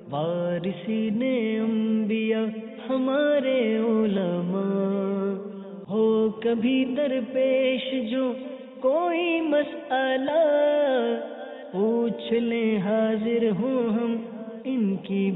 وارثین انبیاء ہمارے علماء، ہو کبھی درپیش جو کوئی مسئلہ، پوچھ لیں حاضر ہوں ہم ان کی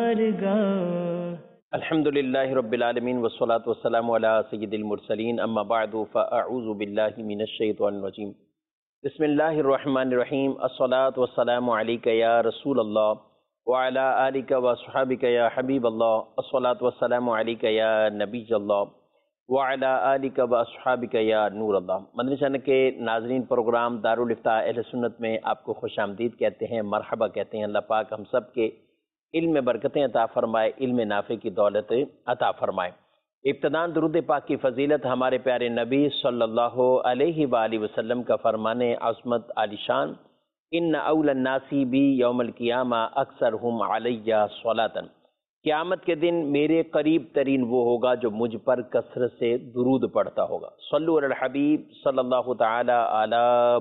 بارگاہ۔ الحمد للہ رب العالمین والصلاة والسلام علی سید المرسلین، اما بعد فاعوذ باللہ من الشیطان الرجیم، بسم اللہ الرحمن الرحیم، الصلاة والسلام علیک یا رسول اللہ وعلی آلک واصحابک یا حبیب اللہ، الصلاة والسلام علیک یا نبی اللہ وعلی آلک واصحابک یا نور اللہ۔ مدنی چینل کے ناظرین، پروگرام دارالافتاء اہل سنت میں آپ کو خوش آمدید کہتے ہیں، مرحبا کہتے ہیں۔ اللہ پاک ہم سب کے علم میں برکتیں عطا فرمائے، علم نافع کی دولت عطا فرمائے۔ ابتداءً درود پاک کی فضیلت ہمارے پیارے نبی صلی اللہ علیہ وآلہ وسلم کا فرمان عظمت عالی شان، ان اول الناس بی یوم القیامہ اکثرہم علی صلاۃ، قیامت کے دن میرے قریب ترین وہ ہوگا جو مجھ پر کثرت سے درود پڑھتا ہوگا۔ صلو علی الحبیب صلی اللہ تعالی علی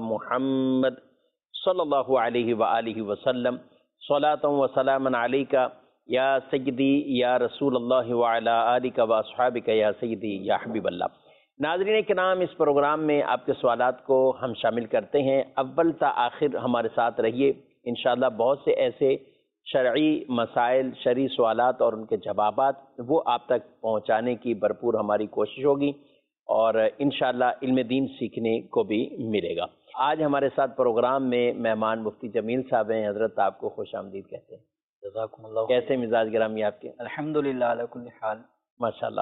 محمد صلی اللہ علیہ وآلہ وسلم، صلاۃ و سلام علیک یا سیدی یا رسول اللہ وعلی آلک و اصحابک یا سیدی یا حبیب اللہ۔ ناظرین کرام، اس پروگرام میں آپ کے سوالات کو ہم شامل کرتے ہیں، اول تا آخر ہمارے ساتھ رہیے۔ انشاءاللہ بہت سے ایسے شرعی مسائل، شرعی سوالات اور ان کے جوابات وہ آپ تک پہنچانے کی بھرپور ہماری کوشش ہوگی، اور انشاءاللہ علم دین سیکھنے کو بھی ملے گا۔ آج ہمارے ساتھ پروگرام میں مہمان مفتی جمیل صاحب ہیں۔ حضرت آپ کو خوش آمدید کہتے ہیں۔ جزاکم اللہ۔ کیسے مزاج گرامی آپ کے؟ الحمدللہ علی کل حال۔ ماشاءاللہ۔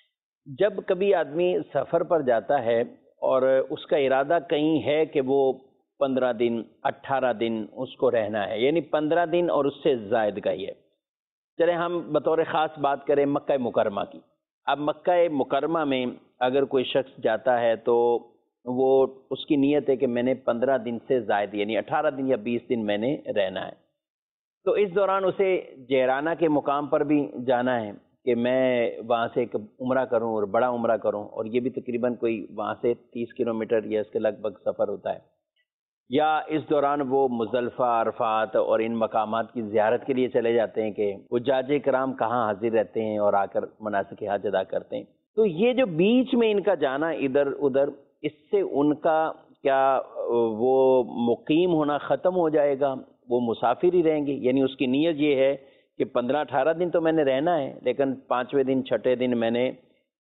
جب کبھی آدمی سفر پر جاتا ہے اور اس کا ارادہ کہیں ہے کہ وہ 15 دن 18 دن اس کو رہنا ہے، یعنی 15 دن اور اس سے زائد کا ہی ہے، چلے ہم بطور خاص بات کریں مکہ مکرمہ کی۔ اب مکہ مکرمہ میں اگر کوئی شخص جاتا ہے تو وہ اس کی نیت ہے کہ میں نے 15 دن سے زائد یعنی 18 دن یا 20 دن میں نے رہنا ہے، تو اس دوران اسے جیرانہ کے مقام پر بھی جانا ہے کہ میں وہاں سے ایک عمرہ کروں اور بڑا عمرہ کروں، اور یہ بھی تقریباً کوئی وہاں سے 30 کلومیٹر یا اس کے لگ بھگ سفر ہوتا ہے، یا اس دوران وہ مزدلفہ، عرفات اور ان مقامات کی زیارت کے لیے چلے جاتے ہیں کہ حجاج کرام کہاں حاضر رہتے ہیں اور آ کر مناسک حج ادا کرتے ہیں۔ تو یہ جو بیچ میں ان کا جانا ادھر ادھر، اس سے ان کا کیا وہ مقیم ہونا ختم ہو جائے گا؟ وہ مسافر ہی رہیں گے؟ یعنی اس کی نیت یہ ہے کہ 15-18 دن تو میں نے رہنا ہے، لیکن 5ویں دن 6ٹھے دن میں نے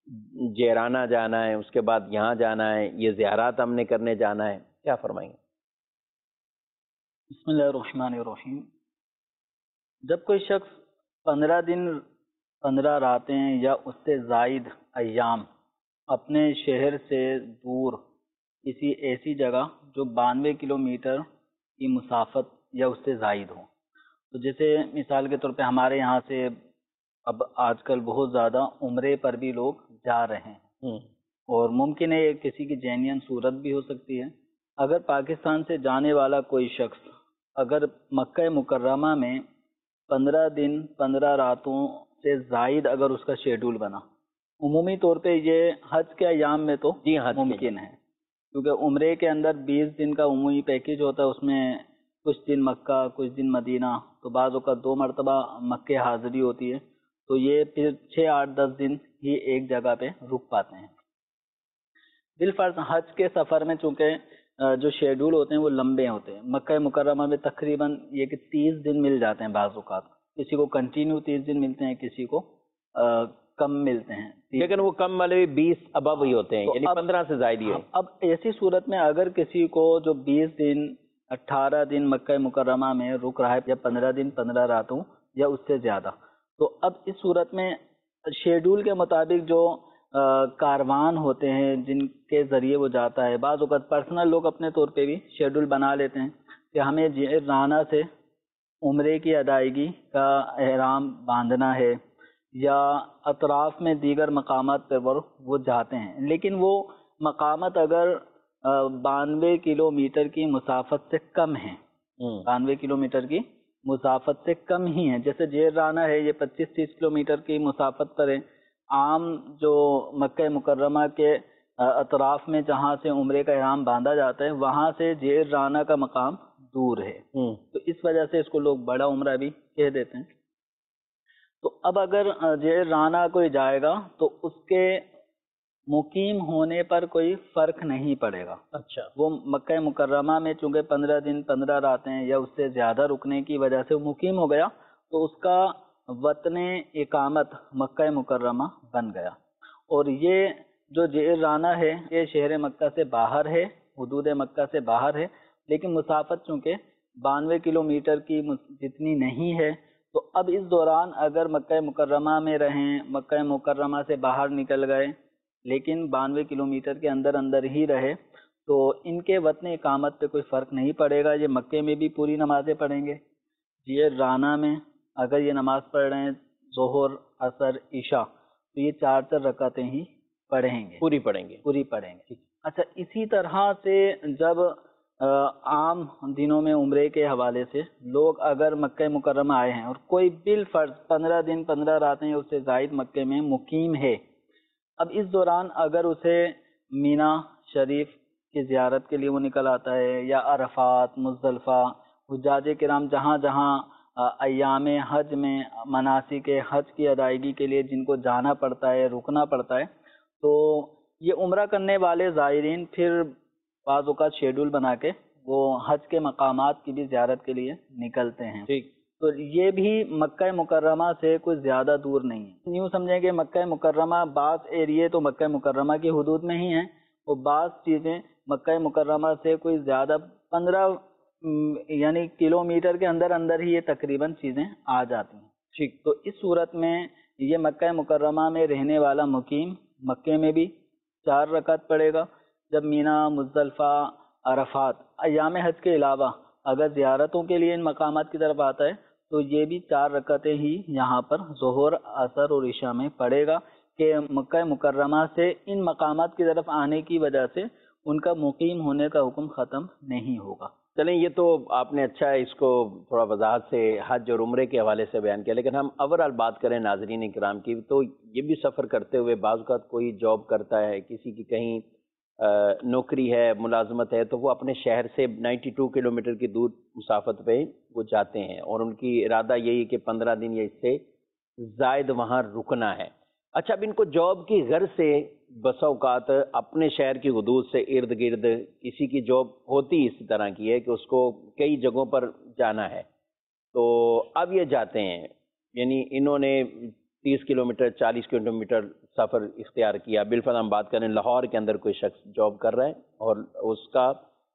جیرانہ جانا ہے، اس کے بعد یہاں جانا ہے، یہ زیارات ہم نے کرنے جانا ہے، کیا فرمائیں گے؟ بسم اللہ الرحمن الرحیم۔ جب کوئی شخص 15 دن 15 راتیں یا اس سے زائد ایام اپنے شہر سے دور کسی ایسی جگہ جو 92 کلومیٹر کی مسافت یا اس سے زائد ہو، تو جیسے مثال کے طور پہ ہمارے یہاں سے اب آج کل بہت زیادہ عمرے پر بھی لوگ جا رہے ہیں، اور ممکن ہے کسی کی جینین صورت بھی ہو سکتی ہے۔ اگر پاکستان سے جانے والا کوئی شخص اگر مکہ مکرمہ میں 15 دن 15 راتوں سے زائد اگر اس کا شیڈول بنا، عمومی طور پہ یہ حج کے ایام میں تو جی ہاں ممکن ہے، کیونکہ عمرے کے اندر 20 دن کا عمومی پیکیج ہوتا ہے، اس میں کچھ دن مکہ کچھ دن مدینہ، تو بعض اوقات 2 مرتبہ مکہ حاضری ہوتی ہے، تو یہ پھر 6 8 10 دن ہی ایک جگہ پہ رک پاتے ہیں۔ بالفرض حج کے سفر میں چونکہ جو شیڈول ہوتے ہیں وہ لمبے ہوتے ہیں، مکہ مکرمہ میں تقریباً یہ کہ 30 دن مل جاتے ہیں، بعض اوقات کسی کو کنٹینیو 30 دن ملتے ہیں، کسی کو کم ملتے ہیں، لیکن وہ کم والے 20 ابو ہی ہوتے ہیں، یعنی 15 سے زائد ہی ہے۔ اب ایسی صورت میں اگر کسی کو جو 20 دن 18 دن مکہ مکرمہ میں رک رہا ہے، یا 15 دن 15 راتوں یا اس سے زیادہ، تو اب اس صورت میں شیڈول کے مطابق جو کاروان ہوتے ہیں جن کے ذریعے وہ جاتا ہے، بعض اوقات پرسنل لوگ اپنے طور پہ بھی شیڈول بنا لیتے ہیں کہ ہمیں جیرانہ سے عمرے کی ادائیگی کا احرام باندھنا ہے، یا اطراف میں دیگر مقامات پر وہ جاتے ہیں، لیکن وہ مقامات اگر 92 کلومیٹر کی مسافت سے کم ہیں، 92 کلومیٹر کی مسافت سے کم ہی ہیں، جیسے جیرانہ ہے یہ 25-30 کلومیٹر کی مسافت پر ہے، عام جو مکہ مکرمہ کے اطراف میں جہاں سے عمرے کا احرام باندھا جاتا ہے وہاں سے جیرانہ کا مقام دور ہے، تو اس وجہ سے اس کو لوگ بڑا عمرہ بھی کہہ دیتے ہیں۔ تو اب اگر جعرانہ کوئی جائے گا تو اس کے مقیم ہونے پر کوئی فرق نہیں پڑے گا. اچھا. وہ مکہ مکرمہ میں چونکہ 15 دن 15 راتیں یا اس سے زیادہ رکنے کی وجہ سے وہ مقیم ہو گیا تو اس کا وطن اقامت مکہ مکرمہ بن گیا. اور یہ جو جعرانہ ہے یہ شہر مکہ سے باہر ہے، حدود مکہ سے باہر ہے، لیکن مسافت چونکہ 92 کلومیٹر کی جتنی نہیں ہے، تو اب اس دوران اگر مکہ مکرمہ میں رہیں، مکہ مکرمہ سے باہر نکل گئے لیکن 92 کلومیٹر کے اندر اندر ہی رہے تو ان کے وطن اقامت پہ کوئی فرق نہیں پڑے گا. یہ مکے میں بھی پوری نمازیں پڑھیں گے، جعرانہ میں اگر یہ نماز پڑھ رہے ہیں ظہر عصر عشاء تو یہ 4 رکعتیں ہی پڑھیں گے، پوری پڑھیں گے. اچھا، اسی طرح سے جب عام دنوں میں عمرے کے حوالے سے لوگ اگر مکہ مکرمہ آئے ہیں اور کوئی بالفرض 15 دن 15 راتیں یا اس سے زائد مکے میں مقیم ہے، اب اس دوران اگر اسے مینا شریف کی زیارت کے لیے وہ نکل آتا ہے یا عرفات، مزدلفہ، حجاج کرام جہاں جہاں ایام حج میں مناسک حج کی ادائیگی کے لیے جن کو جانا پڑتا ہے، رکنا پڑتا ہے، تو یہ عمرہ کرنے والے زائرین پھر بعض اوقات شیڈول بنا کے وہ حج کے مقامات کی بھی زیارت کے لیے نکلتے ہیں. ٹھیک. تو یہ بھی مکہ مکرمہ سے کوئی زیادہ دور نہیں ہے. یوں سمجھیں کہ مکہ مکرمہ بعض ایریے تو مکہ مکرمہ کی حدود میں ہی ہیں، اور بعض چیزیں مکہ مکرمہ سے کوئی زیادہ 15 یعنی کلومیٹر کے اندر اندر ہی یہ تقریباً چیزیں آ جاتی ہیں. ٹھیک. تو اس صورت میں یہ مکہ مکرمہ میں رہنے والا مقیم مکے میں بھی 4 رکعت پڑھے گا. جب مینا، مزدلفہ، عرفات ایام حج کے علاوہ اگر زیارتوں کے لیے ان مقامات کی طرف آتا ہے تو یہ بھی 4 رکعتیں ہی یہاں پر ظہر، عصر اور عشاء میں پڑھے گا کہ مکہ مکرمہ سے ان مقامات کی طرف آنے کی وجہ سے ان کا مقیم ہونے کا حکم ختم نہیں ہوگا. چلیں، یہ تو آپ نے اچھا اس کو تھوڑا وضاحت سے حج اور عمرے کے حوالے سے بیان کیا، لیکن ہم اوورآل بات کریں ناظرین کرام کی تو یہ بھی سفر کرتے ہوئے بعض اوقات کوئی جاب کرتا ہے، کسی کی کہیں نوکری ہے، ملازمت ہے، تو وہ اپنے شہر سے 92 کلومیٹر کی دور مسافت پہ وہ جاتے ہیں اور ان کی ارادہ یہی کہ 15 دن یا اس سے زائد وہاں رکنا ہے. اچھا، اب ان کو جاب کی غرض سے بسا اوقات اپنے شہر کی حدود سے ارد گرد کسی کی جاب ہوتی اسی طرح کی ہے کہ اس کو کئی جگہوں پر جانا ہے، تو اب یہ جاتے ہیں، یعنی انہوں نے 30 کلومیٹر 40 کلومیٹر سفر اختیار کیا. بالفرض ہم بات کریں لاہور کے اندر کوئی شخص جاب کر رہا ہے اور اس کا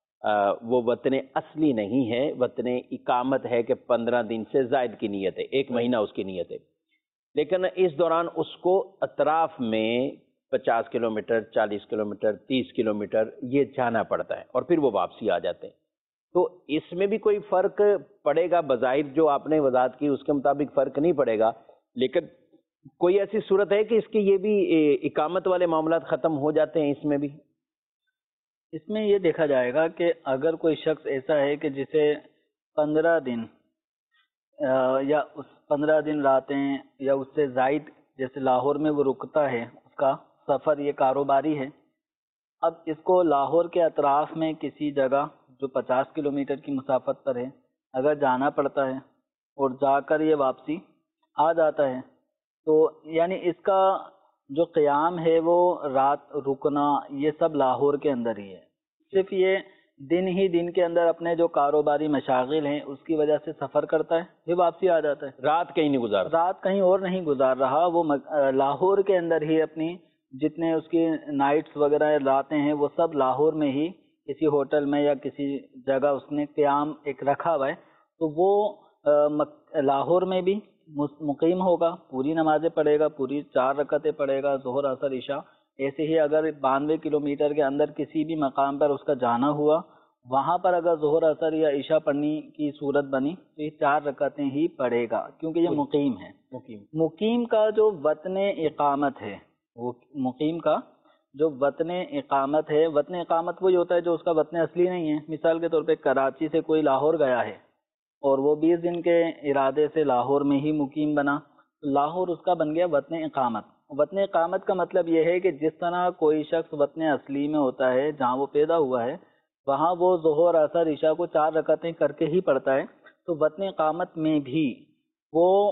وہ وطن اصلی نہیں ہے، وطن اقامت ہے کہ 15 دن سے زائد کی نیت ہے، 1 مہینہ اس کی نیت ہے، لیکن اس دوران اس کو اطراف میں 50 کلومیٹر 40 کلومیٹر 30 کلومیٹر یہ جانا پڑتا ہے اور پھر وہ واپسی آ جاتے ہیں. تو اس میں بھی کوئی فرق پڑے گا؟ بظاہر جو آپ نے وضاحت کی اس کے مطابق فرق نہیں پڑے گا، لیکن کوئی ایسی صورت ہے کہ اس کی یہ بھی اقامت والے معاملات ختم ہو جاتے ہیں؟ اس میں بھی اس میں یہ دیکھا جائے گا کہ اگر کوئی شخص ایسا ہے کہ جسے 15 دن یا اس 15 دن راتیں یا اس سے زائد جیسے لاہور میں وہ رکتا ہے، اس کا سفر یہ کاروباری ہے، اب اس کو لاہور کے اطراف میں کسی جگہ جو 50 کلومیٹر کی مسافت پر ہے اگر جانا پڑتا ہے اور جا کر یہ واپسی آ جاتا ہے، تو یعنی اس کا جو قیام ہے وہ رات رکنا یہ سب لاہور کے اندر ہی ہے. صرف یہ دن ہی دن کے اندر اپنے جو کاروباری مشاغل ہیں اس کی وجہ سے سفر کرتا ہے، پھر واپسی آ جاتا ہے، رات کہیں نہیں گزار، رات کہیں اور نہیں گزار رہا، وہ لاہور کے اندر ہی اپنی جتنے اس کی نائٹس وغیرہ راتیں ہیں وہ سب لاہور میں ہی کسی ہوٹل میں یا کسی جگہ اس نے قیام ایک رکھا ہوا ہے، تو وہ لاہور میں بھی مقیم ہوگا، پوری نمازیں پڑھے گا، پوری 4 رکعتیں پڑھے گا، ظہر عصر عشاء. ایسے ہی اگر 92 کلومیٹر کے اندر کسی بھی مقام پر اس کا جانا ہوا، وہاں پر اگر ظہر عصر یا عشاء پڑھنے کی صورت بنی تو یہ 4 رکعتیں ہی پڑھے گا کیونکہ یہ مقیم ہے. مقیم کا جو وطن اقامت ہے، وہ مقیم کا جو وطن اقامت ہے، وطن اقامت وہی ہوتا ہے جو اس کا وطن اصلی نہیں ہے. مثال کے طور پہ کراچی سے کوئی لاہور گیا ہے اور وہ 20 دن کے ارادے سے لاہور میں ہی مقیم بنا، لاہور اس کا بن گیا وطن اقامت. وطن اقامت کا مطلب یہ ہے کہ جس طرح کوئی شخص وطن اصلی میں ہوتا ہے جہاں وہ پیدا ہوا ہے وہاں وہ ظہر عصر عشاء کو 4 رکعتیں کر کے ہی پڑھتا ہے، تو وطن اقامت میں بھی وہ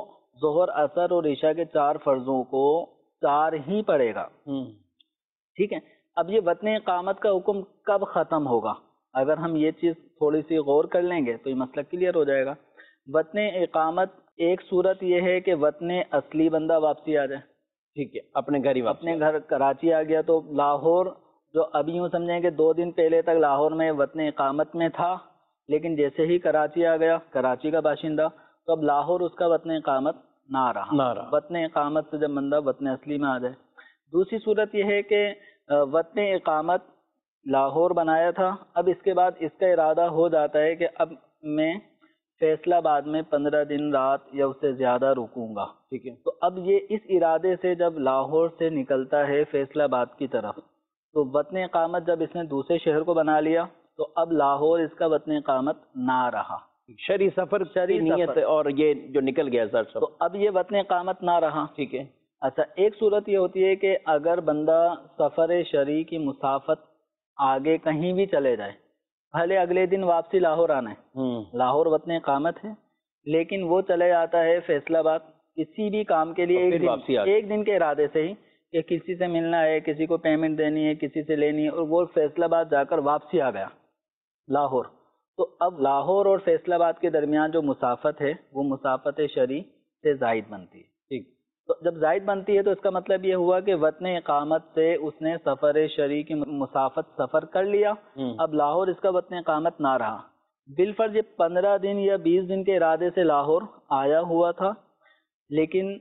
ظہر اثر اور عشاء کے 4 فرضوں کو 4 ہی پڑھے گا. ٹھیک ہے. اب یہ وطن اقامت کا حکم کب ختم ہوگا؟ اگر ہم یہ چیز تھوڑی سی غور کر لیں گے تو یہ مسئلہ کلیئر ہو جائے گا. وطن اقامت ایک صورت یہ ہے کہ وطن اصلی بندہ واپسی آ جائے. ٹھیک ہے، اپنے گھر ہی واپسی، اپنے گھر کراچی آ گیا تو لاہور، جو ابھی یوں سمجھیں کہ 2 دن پہلے تک لاہور میں وطن اقامت میں تھا، لیکن جیسے ہی کراچی آ گیا، کراچی کا باشندہ، تو اب لاہور اس کا وطن اقامت نہ رہا. وطن اقامت سے جب بندہ وطن اصلی میں آ جائے. دوسری صورت یہ ہے کہ وطن اقامت لاہور بنایا تھا، اب اس کے بعد اس کا ارادہ ہو جاتا ہے کہ اب میں فیصلہ آباد میں 15 دن رات یا اس سے زیادہ رکوں گا. ٹھیک ہے. تو اب یہ اس ارادے سے جب لاہور سے نکلتا ہے فیصلہ آباد کی طرف، تو وطن اقامت جب اس نے دوسرے شہر کو بنا لیا تو اب لاہور اس کا وطن اقامت نہ رہا. شرعی سفر کی نیت اور یہ جو نکل گیا سر تو اب یہ وطن اقامت نہ رہا. ٹھیک ہے. اچھا، ایک صورت یہ ہوتی ہے کہ اگر بندہ سفر شرعی کی مسافت آگے کہیں بھی چلے جائے، بھلے اگلے دن واپسی لاہور آنا ہے، لاہور وطن اقامت ہے، لیکن وہ چلے جاتا ہے فیصلہ آباد کسی بھی کام کے لیے ایک دن کے ارادے سے ہی، کہ کسی سے ملنا ہے، کسی کو پیمنٹ دینی ہے، کسی سے لینی ہے، اور وہ فیصلہ آباد جا کر واپسی آ گیا لاہور. تو اب لاہور اور فیصلہ آباد کے درمیان جو مسافت ہے وہ مسافت شرعی سے زائد بنتی ہے. ٹھیک. تو جب زائد بنتی ہے تو اس کا مطلب یہ ہوا کہ وطن اقامت سے اس نے سفر شرعی کی مسافت سفر کر لیا، اب لاہور اس کا وطن اقامت نہ رہا. بالفرض یہ 15 دن یا 20 دن کے ارادے سے لاہور آیا ہوا تھا، لیکن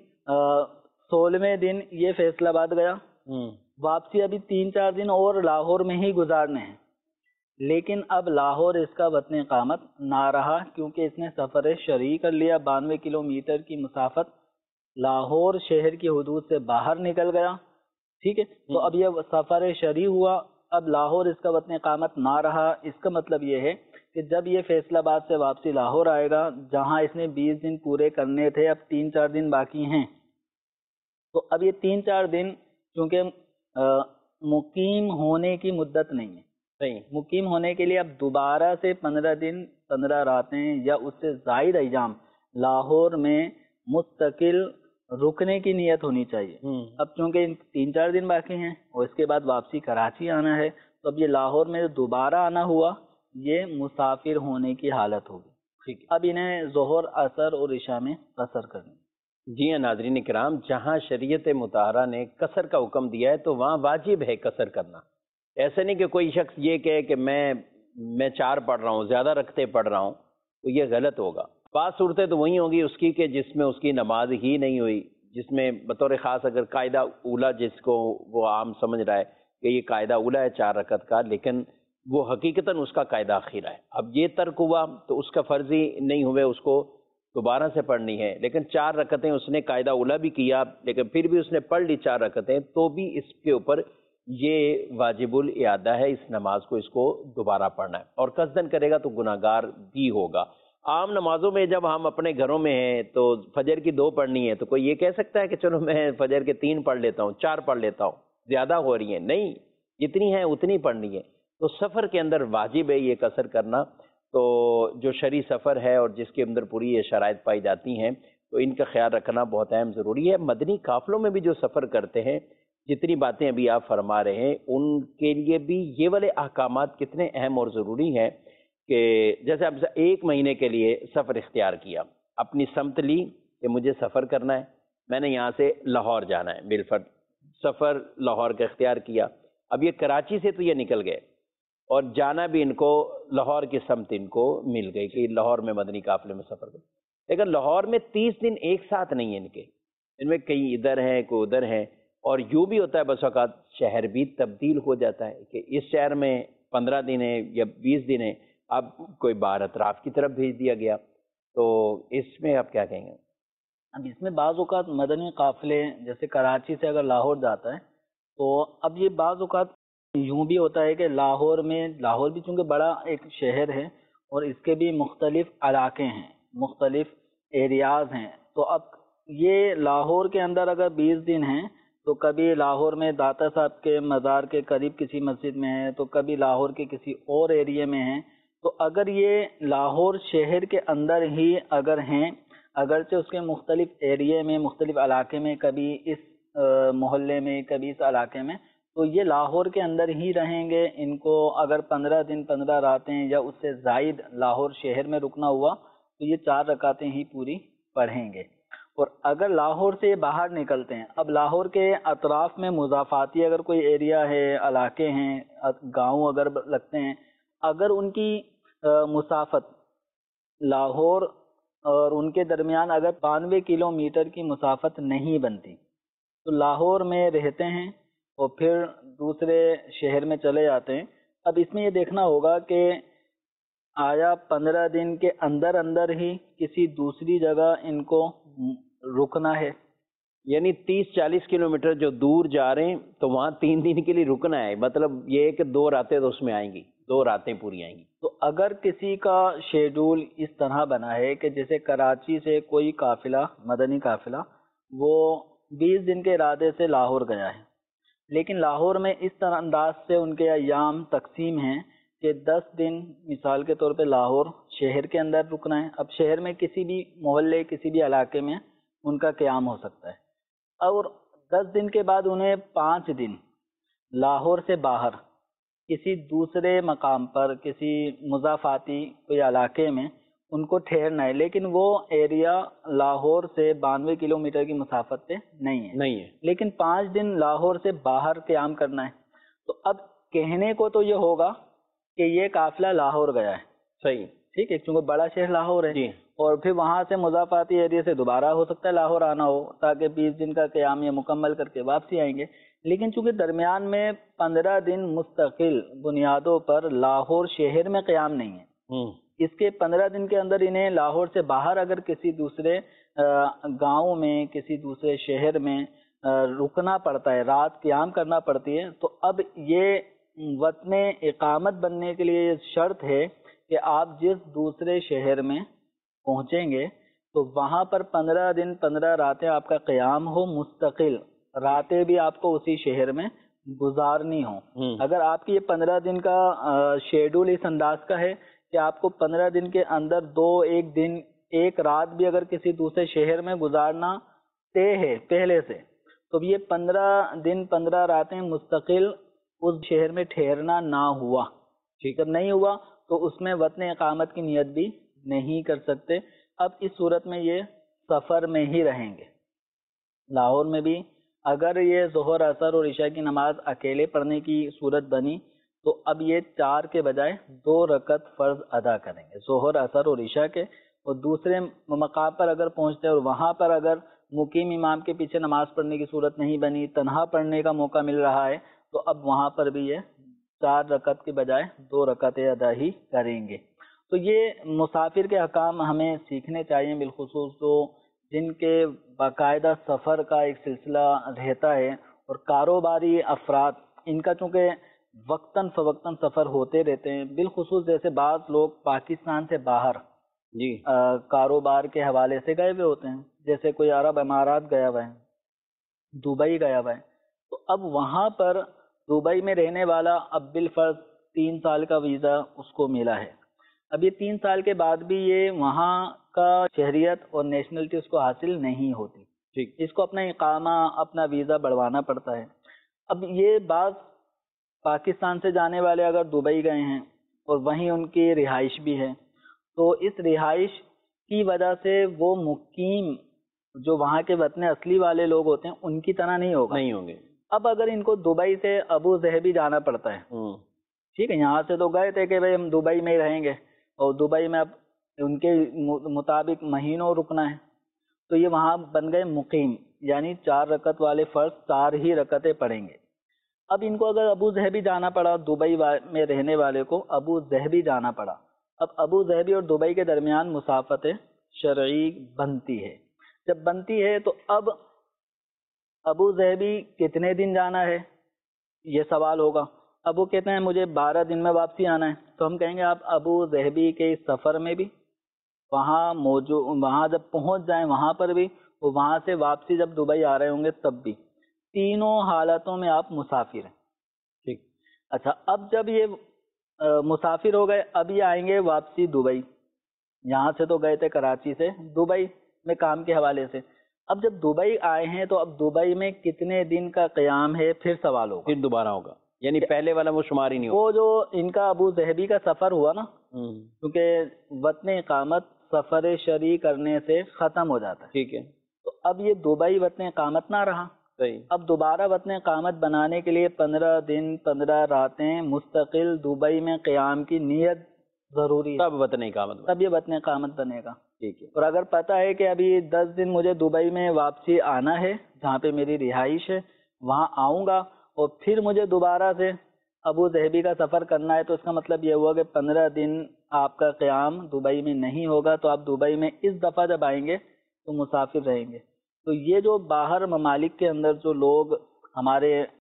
16ویں دن یہ فیصلہ آباد گیا، واپسی ابھی 3-4 دن اور لاہور میں ہی گزارنے ہیں، لیکن اب لاہور اس کا وطن اقامت نہ رہا کیونکہ اس نے سفر شرعی کر لیا. 92 کلومیٹر کی مسافت لاہور شہر کی حدود سے باہر نکل گیا. ٹھیک ہے. تو اب یہ سفر شرعی ہوا، اب لاہور اس کا وطن اقامت نہ رہا. اس کا مطلب یہ ہے کہ جب یہ فیصلہ آباد سے واپسی لاہور آئے گا، جہاں اس نے 20 دن پورے کرنے تھے، اب 3-4 دن باقی ہیں، تو اب یہ 3-4 دن چونکہ مقیم ہونے کی مدت نہیں ہے، مقیم ہونے کے لیے اب دوبارہ سے 15 دن 15 راتیں یا اس سے زائد ایام لاہور میں مستقل رکنے کی نیت ہونی چاہیے. اب چونکہ 3-4 دن باقی ہیں اور اس کے بعد واپسی کراچی آنا ہے، تو اب یہ لاہور میں دوبارہ آنا ہوا، یہ مسافر ہونے کی حالت ہوگی. ٹھیک. اب انہیں ظہر اثر اور عشاء میں قصر کرنی. جی ہاں ناظرین کرام، جہاں شریعت مطہرہ نے قصر کا حکم دیا ہے تو وہاں واجب ہے قصر کرنا. ایسا نہیں کہ کوئی شخص یہ کہے کہ میں 4 پڑھ رہا ہوں، زیادہ رکھتے پڑھ رہا ہوں، تو یہ غلط ہوگا. بعض صورتیں تو وہی ہوں گی اس کی کہ جس میں اس کی نماز ہی نہیں ہوئی، جس میں بطور خاص اگر قاعدہ اولا جس کو وہ عام سمجھ رہا ہے کہ یہ قاعدہ اولا ہے 4 رکعت کا، لیکن وہ حقیقتاً اس کا قاعدہ اخیرہ ہے. اب یہ ترک ہوا تو اس کا فرض ہی نہیں ہوئے، اس کو دوبارہ سے پڑھنی ہے. لیکن 4 رکعتیں اس نے قاعدہ اولا بھی کیا، لیکن پھر بھی اس نے پڑھ لی 4 رکعتیں، تو بھی اس کے اوپر یہ واجب الاعادہ ہے، اس نماز کو اس کو دوبارہ پڑھنا ہے، اور قصدن کرے گا تو گناہگار بھی ہوگا. عام نمازوں میں جب ہم اپنے گھروں میں ہیں تو فجر کی 2 پڑھنی ہے، تو کوئی یہ کہہ سکتا ہے کہ چلو میں فجر کے 3 پڑھ لیتا ہوں، 4 پڑھ لیتا ہوں، زیادہ ہو رہی ہیں؟ نہیں، جتنی ہیں اتنی پڑھنی ہے. تو سفر کے اندر واجب ہے یہ قصر کرنا. تو جو شرعی سفر ہے اور جس کے اندر پوری یہ شرائط پائی جاتی ہیں تو ان کا خیال رکھنا بہت اہم ضروری ہے. مدنی قافلوں میں بھی جو سفر کرتے ہیں، جتنی باتیں ابھی آپ فرما رہے ہیں، ان کے لیے بھی یہ والے احکامات کتنے اہم اور ضروری ہیں کہ جیسے اب 1 مہینے کے لیے سفر اختیار کیا، اپنی سمت لی کہ مجھے سفر کرنا ہے، میں نے یہاں سے لاہور جانا ہے، بالفرض سفر لاہور کا اختیار کیا. اب یہ کراچی سے تو یہ نکل گئے اور جانا بھی ان کو لاہور کی سمت ان کو مل گئی کہ لاہور میں مدنی قافلے میں سفر کریں. لیکن لاہور میں 30 دن ایک ساتھ نہیں ہیں ان میں کئی ادھر ہیں کوئی ادھر ہیں، اور یوں بھی ہوتا ہے بس اوقات شہر بھی تبدیل ہو جاتا ہے کہ اس شہر میں 15 دن ہے یا 20 دن ہے، اب کوئی باہر اطراف کی طرف بھیج دیا گیا. تو اس میں آپ کیا کہیں گے؟ اب اس میں بعض اوقات مدنی قافلے جیسے کراچی سے اگر لاہور جاتا ہے تو اب یہ بعض اوقات یوں بھی ہوتا ہے کہ لاہور بھی چونکہ بڑا ایک شہر ہے اور اس کے بھی مختلف علاقے ہیں، مختلف ایریاز ہیں. تو اب یہ لاہور کے اندر اگر 20 دن ہیں تو کبھی لاہور میں داتا صاحب کے مزار کے قریب کسی مسجد میں ہے، تو کبھی لاہور کے کسی اور ایریے میں ہیں. تو اگر یہ لاہور شہر کے اندر ہی اگر ہیں، اگرچہ اس کے مختلف ایریے میں، مختلف علاقے میں، کبھی اس محلے میں، کبھی اس علاقے میں، تو یہ لاہور کے اندر ہی رہیں گے. ان کو اگر 15 دن 15 راتیں یا اس سے زائد لاہور شہر میں رکنا ہوا تو یہ 4 رکعتیں ہی پوری پڑھیں گے. اور اگر لاہور سے باہر نکلتے ہیں، اب لاہور کے اطراف میں مضافاتی اگر کوئی ایریا ہے، علاقے ہیں، گاؤں اگر لگتے ہیں، اگر ان کی مسافت لاہور اور ان کے درمیان اگر 92 کلومیٹر کی مسافت نہیں بنتی تو لاہور میں رہتے ہیں اور پھر دوسرے شہر میں چلے جاتے ہیں. اب اس میں یہ دیکھنا ہوگا کہ آیا 15 دن کے اندر اندر ہی کسی دوسری جگہ ان کو رکنا ہے. یعنی 30-40 کلومیٹر جو دور جا رہے ہیں تو وہاں 3 دن کے لیے رکنا ہے، مطلب یہ ہے کہ 2 راتیں تو اس میں آئیں گی، 2 راتیں پوری آئیں گی. تو اگر کسی کا شیڈول اس طرح بنا ہے کہ جیسے کراچی سے کوئی قافلہ، مدنی قافلہ، وہ 20 دن کے ارادے سے لاہور گیا ہے، لیکن لاہور میں اس طرح انداز سے ان کے ایام تقسیم ہیں کہ 10 دن مثال کے طور پہ لاہور شہر کے اندر رکنا ہے. اب شہر میں کسی بھی محلے، کسی بھی علاقے میں ان کا قیام ہو سکتا ہے، اور 10 دن کے بعد انہیں 5 دن لاہور سے باہر کسی دوسرے مقام پر، کسی مضافاتی کوئی علاقے میں ان کو ٹھہرنا ہے، لیکن وہ ایریا لاہور سے 92 کلومیٹر کی مسافت پہ نہیں ہے، لیکن 5 دن لاہور سے باہر قیام کرنا ہے. تو اب کہنے کو تو یہ ہوگا کہ یہ قافلہ لاہور گیا ہے، صحیح، ٹھیک ہے، کیونکہ بڑا شہر لاہور ہے، جی، اور پھر وہاں سے مضافاتی ایریا سے دوبارہ ہو سکتا ہے لاہور آنا ہو تاکہ 20 دن کا قیام یہ مکمل کر کے واپسی آئیں گے. لیکن چونکہ درمیان میں 15 دن مستقل بنیادوں پر لاہور شہر میں قیام نہیں ہے، اس کے 15 دن کے اندر انہیں لاہور سے باہر اگر کسی دوسرے گاؤں میں، کسی دوسرے شہر میں رکنا پڑتا ہے، رات قیام کرنا پڑتی ہے، تو اب یہ وطن اقامت بننے کے لیے شرط ہے کہ آپ جس دوسرے شہر میں پہنچیں گے تو وہاں پر 15 دن 15 راتیں آپ کا قیام ہو، مستقل راتیں بھی آپ کو اسی شہر میں گزارنی ہوں. اگر آپ کی یہ 15 دن کا شیڈول اس انداز کا ہے کہ آپ کو 15 دن کے اندر 1 دن 1 رات بھی اگر کسی دوسرے شہر میں گزارنا طے ہے پہلے سے، تو یہ 15 دن 15 راتیں مستقل اس شہر میں ٹھہرنا نہ ہوا، جب نہیں ہوا تو اس میں وطن اقامت کی نیت بھی نہیں کر سکتے. اب اس صورت میں یہ سفر میں ہی رہیں گے. لاہور میں بھی اگر یہ ظہر، عصر اور عشاء کی نماز اکیلے پڑھنے کی صورت بنی تو اب یہ 4 کے بجائے 2 رکعت فرض ادا کریں گے، ظہر، عصر اور عشاء کے. اور دوسرے مقام پر اگر پہنچتے اور وہاں پر اگر مقیم امام کے پیچھے نماز پڑھنے کی صورت نہیں بنی، تنہا پڑھنے کا موقع مل رہا ہے، تو اب وہاں پر بھی یہ 4 رکعت کے بجائے 2 رکعتیں ادا ہی کریں گے. تو یہ مسافر کے احکام ہمیں سیکھنے چاہیے، بالخصوص جو جن کے باقاعدہ سفر کا ایک سلسلہ رہتا ہے، اور کاروباری افراد ان کا چونکہ وقتاً فوقتاً سفر ہوتے رہتے ہیں، بالخصوص جیسے بعض لوگ پاکستان سے باہر جی، کاروبار کے حوالے سے گئے ہوئے ہوتے ہیں، جیسے کوئی عرب امارات گیا ہوا ہے، دبئی گیا ہوا ہے، تو اب وہاں پر دبئی میں رہنے والا اب بالفرض 3 سال کا ویزا اس کو ملا ہے. اب یہ 3 سال کے بعد بھی یہ وہاں کا شہریت اور نیشنلٹی اس کو حاصل نہیں ہوتی، ٹھیک، اس کو اپنا اقامہ، اپنا ویزا بڑھوانا پڑتا ہے. اب یہ بعض پاکستان سے جانے والے اگر دبئی گئے ہیں اور وہیں ان کی رہائش بھی ہے، تو اس رہائش کی وجہ سے وہ مقیم جو وہاں کے وطن اصلی والے لوگ ہوتے ہیں ان کی طرح نہیں ہوں گے. اب اگر ان کو دبئی سے ابو ظہبی جانا پڑتا ہے، ٹھیک ہے، یہاں سے تو گئے تھے کہ بھائی ہم دبئی میں ہی رہیں گے، اور دبئی میں اب ان کے مطابق مہینوں رکنا ہے، تو یہ وہاں بن گئے مقیم، یعنی 4 رکعت والے فرض 4 ہی رکعتیں پڑھیں گے. اب ان کو اگر ابو ظہبی جانا پڑا، دبئی میں رہنے والے کو ابو ظہبی جانا پڑا، اب ابو ظہبی اور دبئی کے درمیان مسافت شرعی بنتی ہے. جب بنتی ہے تو اب ابو ظہبی کتنے دن جانا ہے یہ سوال ہوگا. اب وہ کہتے ہیں مجھے 12 دن میں واپسی آنا ہے، تو ہم کہیں گے آپ ابو ظہبی کے اس سفر میں بھی وہاں جب پہنچ جائیں وہاں پر بھی، وہاں سے واپسی جب دبئی آ رہے ہوں گے تب بھی، تینوں حالتوں میں آپ مسافر ہیں. ٹھیک، اچھا، اب جب یہ مسافر ہو گئے، اب یہ آئیں گے واپسی دبئی. یہاں سے تو گئے تھے کراچی سے دبئی، میں کام کے حوالے سے. اب جب دبئی آئے ہیں تو اب دبئی میں کتنے دن کا قیام ہے پھر سوال ہوگا. پھر دوبارہ ہوگا، یعنی پہلے والا وہ شمار ہی نہیں ہوگا. وہ جو ان کا ابو ظہبی کا سفر ہوا نا، کیونکہ وطن اقامت سفر شرعی کرنے سے ختم ہو جاتا ہے. ٹھیک ہے. تو اب یہ دبئی وطن اقامت نہ رہا. صحیح. اب دوبارہ وطن اقامت بنانے کے لیے 15 دن 15 راتیں مستقل دبئی میں قیام کی نیت ضروری ہے. تب وطن اقامت بنے. تب یہ وطن اقامت بنے گا. ٹھیک ہے. اور اگر پتہ ہے کہ ابھی 10 دن مجھے دبئی میں واپسی آنا ہے جہاں پہ میری رہائش ہے، وہاں آؤں گا اور پھر مجھے دوبارہ سے ابو ظہبی کا سفر کرنا ہے، تو اس کا مطلب یہ ہوا کہ 15 دن آپ کا قیام دبئی میں نہیں ہوگا. تو آپ دبئی میں اس دفعہ جب آئیں گے تو مسافر رہیں گے. تو یہ جو باہر ممالک کے اندر جو لوگ ہمارے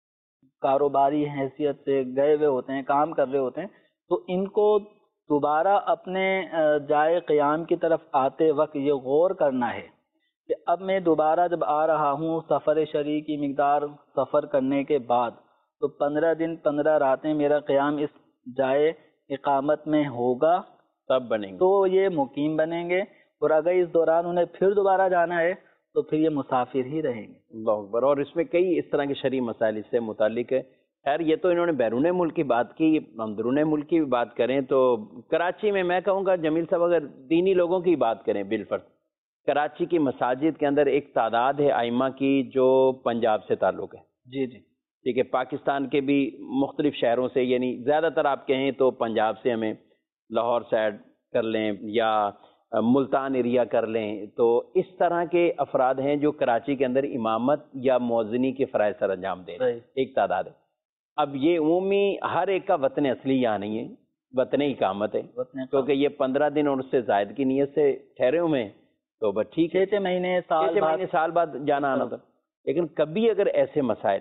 کاروباری حیثیت سے گئے ہوئے ہوتے ہیں، کام کر رہے ہوتے ہیں، تو ان کو دوبارہ اپنے جائے قیام کی طرف آتے وقت یہ غور کرنا ہے کہ اب میں دوبارہ جب آ رہا ہوں سفر شرعی کی مقدار سفر کرنے کے بعد، تو 15 دن 15 راتیں میرا قیام اس جائے اقامت میں ہوگا، تب بنیں گے. تو یہ مقیم بنیں گے. اور اگر اس دوران انہیں پھر دوبارہ جانا ہے تو پھر یہ مسافر ہی رہیں گے. اللہ اکبر. اور اس میں کئی اس طرح کے شرعی مسائل اس سے متعلق ہے. خیر یہ تو انہوں نے بیرون ملک کی بات کی، اندرون ملک کی بھی بات کریں تو کراچی میں کہوں گا جمیل صاحب اگر دینی لوگوں کی بات کریں بالفرض، کراچی کی مساجد کے اندر ایک تعداد ہے ائمہ کی جو پنجاب سے تعلق ہے. جی جی ٹھیک ہے. پاکستان کے بھی مختلف شہروں سے، یعنی زیادہ تر آپ کہیں تو پنجاب سے، ہمیں لاہور سائڈ کر لیں یا ملتان ایریا کر لیں، تو اس طرح کے افراد ہیں جو کراچی کے اندر امامت یا مؤذنی کے فرائض سر انجام دے رہے ہیں. ایک تعداد ہے. اب یہ عمومی ہر ایک کا وطن اصلی یہاں نہیں ہے، وطن اقامت ہے، کیونکہ یہ 15 دن اور اس سے زائد کی نیت سے ٹھہرے ہوئے ہیں تو بس ٹھیک ہے، 6 مہینے سال بعد جانا آنا تھا. لیکن کبھی اگر ایسے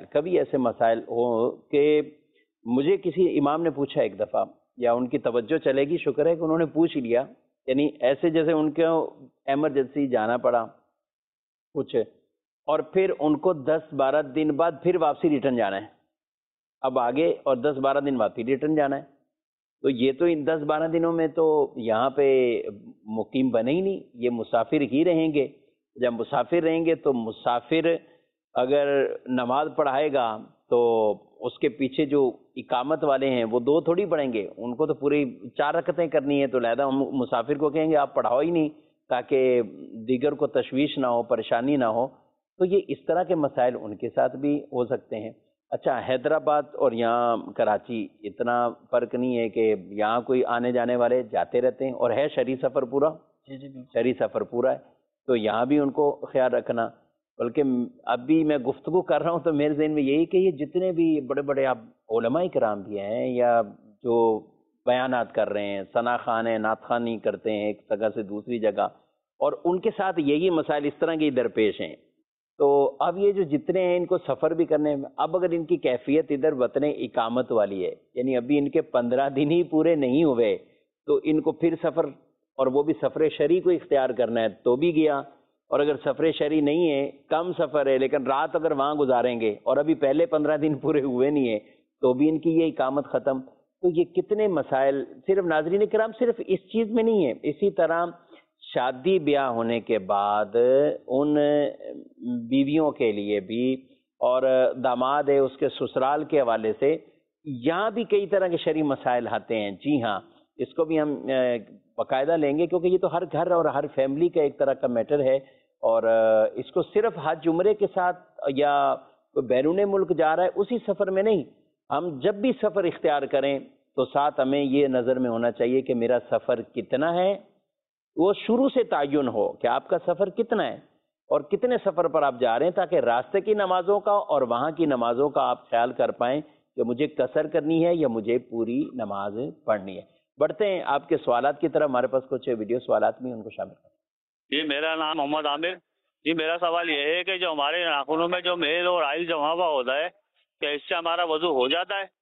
مسائل ہوں کہ مجھے کسی امام نے پوچھا ایک دفعہ، یا ان کی توجہ چلے گی، شکر ہے کہ انہوں نے پوچھ لیا، یعنی ایسے جیسے ان کو ایمرجنسی جانا پڑا کچھ، اور پھر ان کو 10-12 دن بعد پھر واپسی ریٹرن جانا ہے. اب آگے اور 10-12 دن واپسی ریٹرن جانا ہے، تو یہ تو ان 10-12 دنوں میں تو یہاں پہ مقیم بنے ہی نہیں، یہ مسافر ہی رہیں گے. جب مسافر رہیں گے تو مسافر اگر نماز پڑھائے گا تو اس کے پیچھے جو اقامت والے ہیں وہ 2 تھوڑی پڑھیں گے، ان کو تو پوری 4 رکعتیں کرنی ہے. تو لہذا ہم مسافر کو کہیں گے آپ پڑھاؤ ہی نہیں تاکہ دیگر کو تشویش نہ ہو، پریشانی نہ ہو. تو یہ اس طرح کے مسائل ان کے ساتھ بھی ہو سکتے ہیں. اچھا، حیدرآباد اور یہاں کراچی اتنا فرق نہیں ہے کہ یہاں کوئی آنے جانے والے جاتے رہتے ہیں اور ہے شرعی سفر پورا. شرعی سفر پورا ہے تو یہاں بھی ان کو خیال رکھنا. بلکہ ابھی میں گفتگو کر رہا ہوں تو میرے ذہن میں یہی کہ یہ جتنے بھی بڑے بڑے آپ علماء کرام بھی ہیں یا جو بیانات کر رہے ہیں، ثنا خوان ہیں، نعت خوانی کرتے ہیں ایک جگہ سے دوسری جگہ، اور ان کے ساتھ یہی مسائل اس طرح کے درپیش ہیں. تو اب یہ جو جتنے ہیں ان کو سفر بھی کرنے میں، اب اگر ان کی کیفیت ادھر وطن اقامت والی ہے، یعنی ابھی ان کے 15 دن ہی پورے نہیں ہوئے، تو ان کو پھر سفر، اور وہ بھی سفر شرعی کو اختیار کرنا ہے تو بھی گیا. اور اگر سفر شرعی نہیں ہے، کم سفر ہے لیکن رات اگر وہاں گزاریں گے اور ابھی پہلے 15 دن پورے ہوئے نہیں ہیں تو بھی ان کی یہ اقامت ختم. تو یہ کتنے مسائل صرف ناظرین کرام صرف اس چیز میں نہیں ہے. اسی طرح شادی بیاہ ہونے کے بعد ان بیویوں کے لیے بھی، اور داماد ہے اس کے سسرال کے حوالے سے یہاں بھی کئی طرح کے شرعی مسائل آتے ہیں. جی ہاں، اس کو بھی ہم باقاعدہ لیں گے کیونکہ یہ تو ہر گھر اور ہر فیملی کا ایک طرح کا میٹر ہے. اور اس کو صرف حج عمرے کے ساتھ یا بیرون ملک جا رہا ہے اسی سفر میں نہیں، ہم جب بھی سفر اختیار کریں تو ساتھ ہمیں یہ نظر میں ہونا چاہیے کہ میرا سفر کتنا ہے. وہ شروع سے تعین ہو کہ آپ کا سفر کتنا ہے اور کتنے سفر پر آپ جا رہے ہیں، تاکہ راستے کی نمازوں کا اور وہاں کی نمازوں کا آپ خیال کر پائیں کہ مجھے قصر کرنی ہے یا مجھے پوری نماز پڑھنی ہے. بڑھتے ہیں آپ کے سوالات کی طرف، ہمارے پاس کچھ ویڈیو سوالات بھی ان کو شامل کریں. جی، میرا نام محمد عامر. جی، میرا سوال یہ ہے کہ جو ہمارے ناخنوں میں جو میل اور آئل جمع ہوا ہوتا ہے، کیا اس سے ہمارا وضو ہو جاتا ہے؟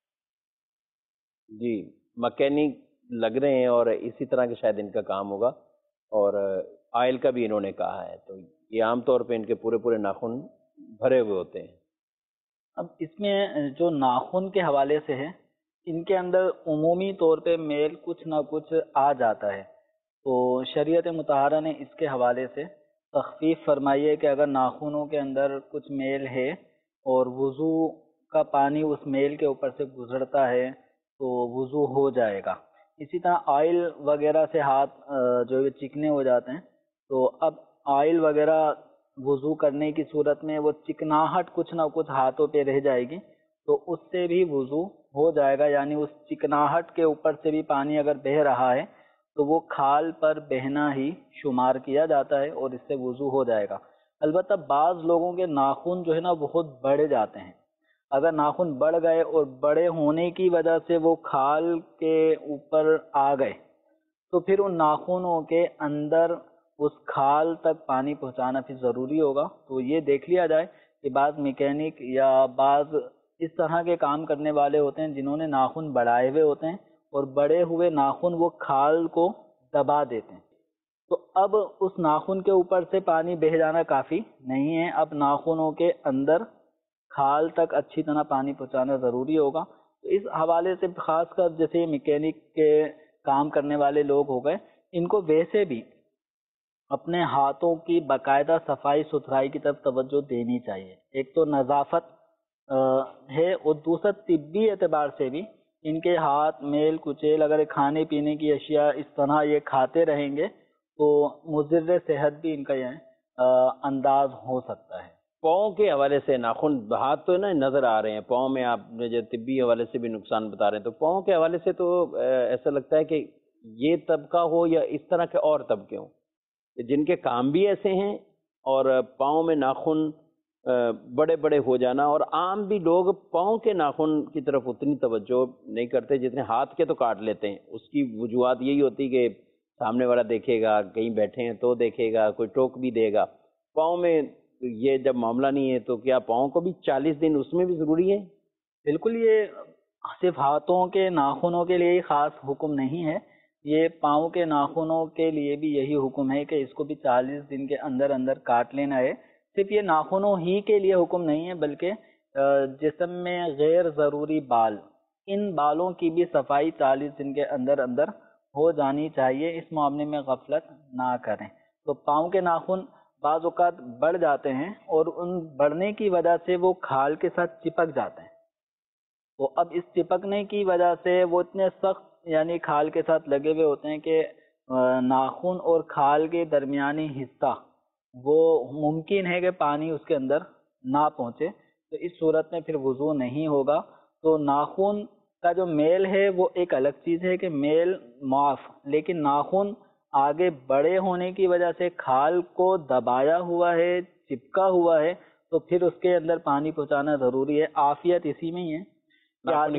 جی، مکینک لگ رہے ہیں اور اسی طرح کے شاید ان کا کام ہوگا، اور آئل کا بھی انہوں نے کہا ہے. تو یہ عام طور پہ ان کے پورے پورے ناخن بھرے ہوئے ہوتے ہیں. اب اس میں جو ناخن کے حوالے سے ہے، ان کے اندر عمومی طور پہ میل کچھ نہ کچھ آ جاتا ہے. تو شریعت مطہرہ نے اس کے حوالے سے تخفیف فرمائیے کہ اگر ناخنوں کے اندر کچھ میل ہے اور وضو کا پانی اس میل کے اوپر سے گزرتا ہے تو وضو ہو جائے گا. اسی طرح آئل وغیرہ سے ہاتھ جو چکنے ہو جاتے ہیں تو اب آئل وغیرہ وضو کرنے کی صورت میں وہ چکناہٹ کچھ نہ کچھ ہاتھوں پہ رہ جائے گی تو اس سے بھی وضو ہو جائے گا. یعنی اس چکناہٹ کے اوپر سے بھی پانی اگر بہہ رہا ہے تو وہ کھال پر بہنا ہی شمار کیا جاتا ہے اور اس سے وضو ہو جائے گا. البتہ بعض لوگوں کے ناخن جو ہے نا بہت بڑھ جاتے ہیں. اگر ناخن بڑھ گئے اور بڑے ہونے کی وجہ سے وہ کھال کے اوپر آ گئے تو پھر ان ناخنوں کے اندر اس کھال تک پانی پہنچانا پھر ضروری ہوگا. تو یہ دیکھ لیا جائے کہ بعض میکینک یا بعض اس طرح کے کام کرنے والے ہوتے ہیں جنہوں نے ناخن بڑھائے ہوئے ہوتے ہیں اور بڑے ہوئے ناخن وہ کھال کو دبا دیتے ہیں. تو اب اس ناخن کے اوپر سے پانی بہہ جانا کافی نہیں ہے. اب ناخنوں کے اندر کھال تک اچھی طرح پانی پہنچانا ضروری ہوگا. تو اس حوالے سے خاص کر جیسے میکینک کے کام کرنے والے لوگ ہو گئے ان کو ویسے بھی اپنے ہاتھوں کی باقاعدہ صفائی ستھرائی کی طرف توجہ دینی چاہیے. ایک تو نظافت ہے اور دوسرا طبی اعتبار سے بھی ان کے ہاتھ میل کچیل اگر کھانے پینے کی اشیاء اس طرح یہ کھاتے رہیں گے تو مضر صحت بھی ان کا یہ انداز ہو سکتا ہے. پاؤں کے حوالے سے ناخن ہاتھ تو نا نظر آ رہے ہیں، پاؤں میں آپ نے جو طبی حوالے سے بھی نقصان بتا رہے ہیں، تو پاؤں کے حوالے سے تو ایسا لگتا ہے کہ یہ طبقہ ہو یا اس طرح کے اور طبقے ہوں جن کے کام بھی ایسے ہیں اور پاؤں میں ناخن بڑے بڑے ہو جانا، اور عام بھی لوگ پاؤں کے ناخن کی طرف اتنی توجہ نہیں کرتے جتنے ہاتھ کے تو کاٹ لیتے ہیں. اس کی وجوہات یہی ہوتی کہ سامنے والا دیکھے گا، کہیں بیٹھے ہیں تو دیکھے گا، کوئی ٹوک بھی دے گا. پاؤں میں یہ جب معاملہ نہیں ہے تو کیا پاؤں کو بھی 40 دن اس میں بھی ضروری ہے؟ بالکل، یہ صرف ہاتھوں کے ناخنوں کے لیے ہی خاص حکم نہیں ہے، یہ پاؤں کے ناخنوں کے لیے بھی یہی حکم ہے کہ اس کو بھی 40 دن کے اندر اندر کاٹ لینا ہے. صرف یہ ناخنوں ہی کے لیے حکم نہیں ہے بلکہ جسم میں غیر ضروری بال، ان بالوں کی بھی صفائی 40 دن کے اندر اندر ہو جانی چاہیے. اس معاملے میں غفلت نہ کریں. تو پاؤں کے ناخن بعض اوقات بڑھ جاتے ہیں اور ان بڑھنے کی وجہ سے وہ کھال کے ساتھ چپک جاتے ہیں. تو اب اس چپکنے کی وجہ سے وہ اتنے سخت یعنی کھال کے ساتھ لگے ہوئے ہوتے ہیں کہ ناخن اور کھال کے درمیانی حصہ وہ ممکن ہے کہ پانی اس کے اندر نہ پہنچے. تو اس صورت میں پھر وضو نہیں ہوگا. تو ناخن کا جو میل ہے وہ ایک الگ چیز ہے کہ میل معاف، لیکن ناخن آگے بڑے ہونے کی وجہ سے کھال کو دبایا ہوا ہے، چپکا ہوا ہے، تو پھر اس کے اندر پانی پہنچانا ضروری ہے. عافیت اسی میں ہی ہے کہ آدمی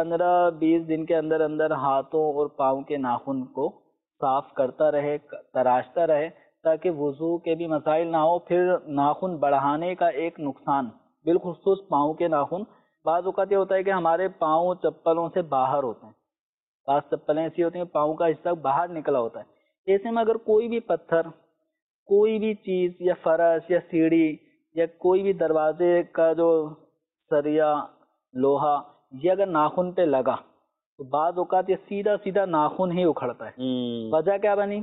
15-20 دن کے اندر اندر ہاتھوں اور پاؤں کے ناخن کو صاف کرتا رہے، تراشتا رہے تاکہ وضو کے بھی مسائل نہ ہو. پھر ناخن بڑھانے کا ایک نقصان بالخصوص پاؤں کے ناخن، بعض اوقات یہ ہوتا ہے کہ ہمارے پاؤں چپلوں سے باہر ہوتے ہیں، بعض چپلیں ایسی ہوتی ہیں پاؤں کا حصہ باہر نکلا ہوتا ہے. ایسے میں اگر کوئی بھی پتھر، کوئی بھی چیز یا فرش یا سیڑھی یا کوئی بھی دروازے کا جو سریا لوہا یہ اگر ناخن پہ لگا تو بعض اوقات یہ سیدھا سیدھا ناخن ہی اکھڑتا ہے. وجہ کیا بنی؟